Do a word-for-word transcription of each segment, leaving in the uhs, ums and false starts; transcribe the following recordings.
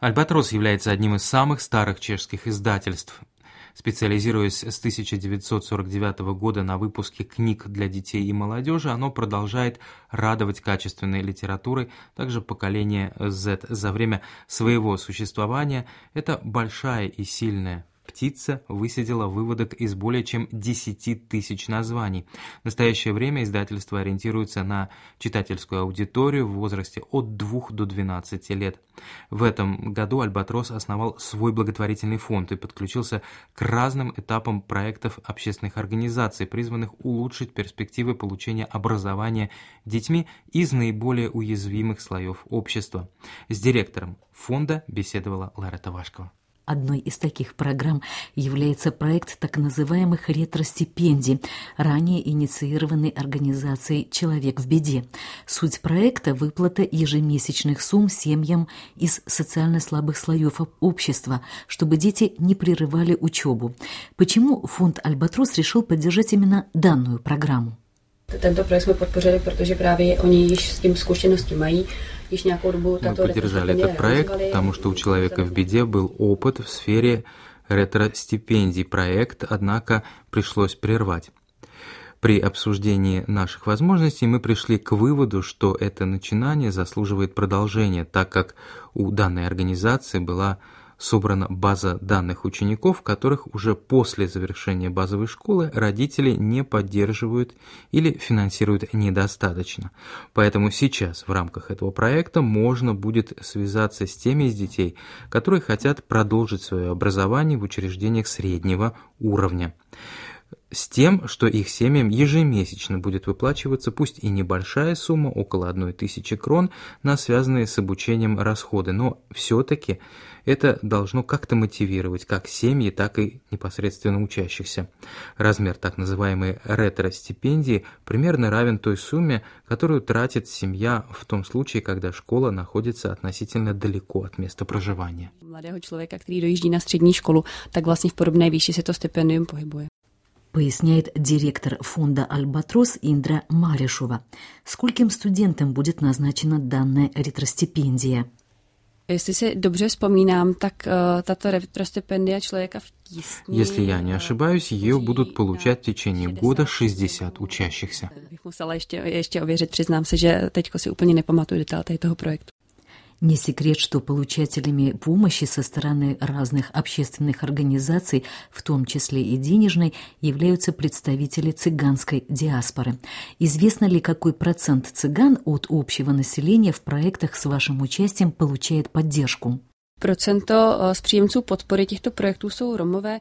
«Альбатрос» является одним из самых старых чешских издательств. Специализируясь с тысяча девятьсот сорок девятого года на выпуске книг для детей и молодежи, оно продолжает радовать качественной литературой также поколение Z. За время своего существования эта большая и сильная птица высидела выводок из более чем десяти тысяч названий. В настоящее время издательство ориентируется на читательскую аудиторию в возрасте от двух до двенадцати лет. В этом году «Альбатрос» основал свой благотворительный фонд и подключился к разным этапам проектов общественных организаций, призванных улучшить перспективы получения образования детьми из наиболее уязвимых слоев общества. С директором фонда беседовала Ларета Вашкова. Одной из таких программ является проект так называемых ретро-стипендий, ранее инициированный организацией «Человек в беде». Суть проекта – выплата ежемесячных сумм семьям из социально слабых слоев общества, чтобы дети не прерывали учебу. Почему фонд «Альбатрос» решил поддержать именно данную программу? Tento projekt jsme podpořili, protože právě oni již s tím zkušenosti mají. Мы поддержали этот проект, потому что у «Человека в беде» был опыт в сфере ретро-стипендий. Проект, однако, пришлось прервать. При обсуждении наших возможностей мы пришли к выводу, что это начинание заслуживает продолжения, так как у данной организации была собрана база данных учеников, которых уже после завершения базовой школы родители не поддерживают или финансируют недостаточно. Поэтому сейчас в рамках этого проекта можно будет связаться с теми из детей, которые хотят продолжить свое образование в учреждениях среднего уровня, с тем, что их семьям ежемесячно будет выплачиваться, пусть и небольшая сумма, около одной тысячи крон, на связанные с обучением расходы, но все-таки это должно как-то мотивировать как семьи, так и непосредственно учащихся. Размер так называемой ретро-стипендии примерно равен той сумме, которую тратит семья в том случае, когда школа находится относительно далеко от места проживания. Mladého člověka, který dojíždí na střední školu, tak vlastně v podobné výši se to stipendium pohybuje. Поясняет директор фонда «Альбатрос» Индра Малишова. Скольким студентам будет назначена данная ретростипендия? Если si dobře vzpomínám, tak uh, tato retrostipendia Человека в tísni... Если я не ошибаюсь, ее будут получать в течение года шестьдесят учащихся. Bych musela ještě, ještě ověřit, přiznám se, že teďko si úplně nepamatuju detail toho projektu. Не секрет, что получателями помощи со стороны разных общественных организаций, в том числе и денежной, являются представители цыганской диаспоры. Известно ли, какой процент цыган от общего населения в проектах с вашим участием получает поддержку? Процento z příjemců podpory těchto projektů jsou Romové.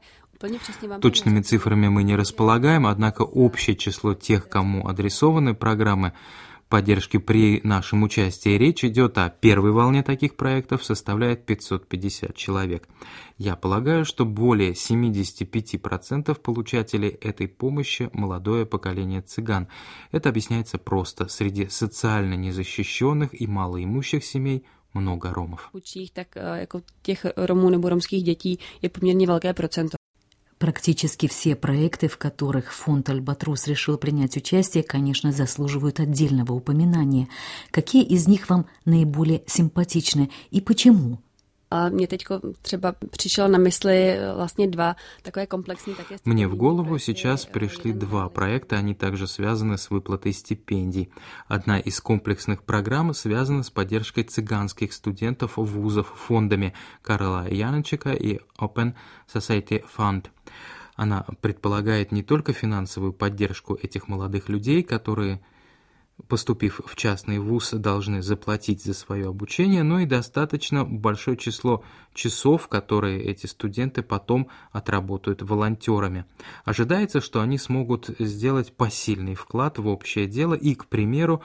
Точными цифрами мы не располагаем, однако общее число тех, кому адресованы программы поддержки при нашем участии, речь идет о первой волне таких проектов, составляет пятьсот пятьдесят человек. Я полагаю, что более семьдесят пять процентов получателей этой помощи – молодое поколение цыган. Это объясняется просто. Среди социально незащищенных и малоимущих семей много ромов. Chudších, tak jako těch Romů nebo romských dětí je poměrně velké procento. Практически все проекты, в которых фонд «Альбатрос» решил принять участие, конечно, заслуживают отдельного упоминания. Какие из них вам наиболее симпатичны и почему? A mě teďko třeba přišlo na mysli vlastně dva takové komplexní také. Мне в голову сейчас пришли два проекта, они также связаны с выплатой стипендий. Одна из комплексных программ связана с поддержкой цыганских студентов вузов фондами Карла Яночека и Open Society Fund. Она предполагает не только финансовую поддержку этих молодых людей, которые, поступив в частный вуз, должны заплатить за свое обучение, но и достаточно большое число часов, которые эти студенты потом отработают волонтерами. Ожидается, что они смогут сделать посильный вклад в общее дело и, к примеру,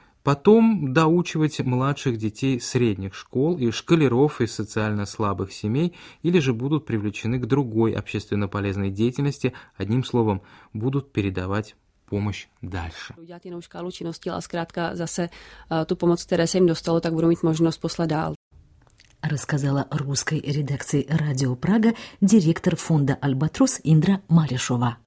потом доучивать младших детей средних школ и школяров из социально слабых семей, или же будут привлечены к другой общественно полезной деятельности, одним словом, будут передавать помощь дальше. Udělat jinou škálu činností, a zkrátka zase tu pomoc, které se jim dostalo, tak budou mít možnost poslat dál. Рассказала русской редакции «Радио Прага» директор фонда «Альбатрос» Индра Малишова.